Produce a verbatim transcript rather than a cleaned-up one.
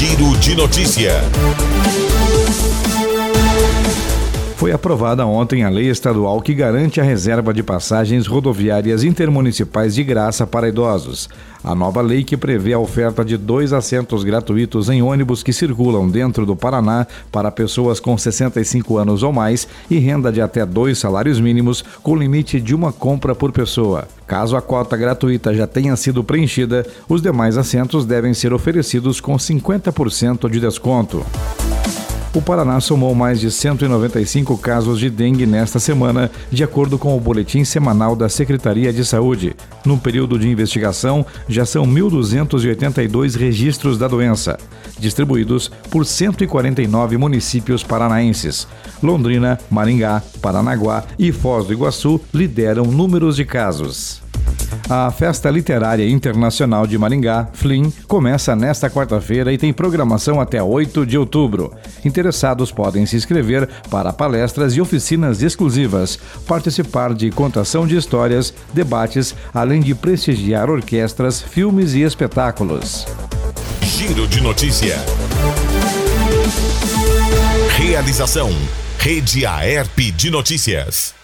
Giro de Notícia. Foi aprovada ontem a lei estadual que garante a reserva de passagens rodoviárias intermunicipais de graça para idosos. A nova lei que prevê a oferta de dois assentos gratuitos em ônibus que circulam dentro do Paraná para pessoas com sessenta e cinco anos ou mais e renda de até dois salários mínimos, com limite de uma compra por pessoa. Caso a cota gratuita já tenha sido preenchida, os demais assentos devem ser oferecidos com cinquenta por cento de desconto. O Paraná somou mais de cento e noventa e cinco casos de dengue nesta semana, de acordo com o boletim semanal da Secretaria de Saúde. No período de investigação, já são mil duzentos e oitenta e dois registros da doença, distribuídos por cento e quarenta e nove municípios paranaenses. Londrina, Maringá, Paranaguá e Foz do Iguaçu lideram números de casos. A Festa Literária Internacional de Maringá, Flim, começa nesta quarta-feira e tem programação até oito de outubro. Interessados podem se inscrever para palestras e oficinas exclusivas, participar de contação de histórias, debates, além de prestigiar orquestras, filmes e espetáculos. Giro de Notícia. Realização: Rede Aerp de Notícias.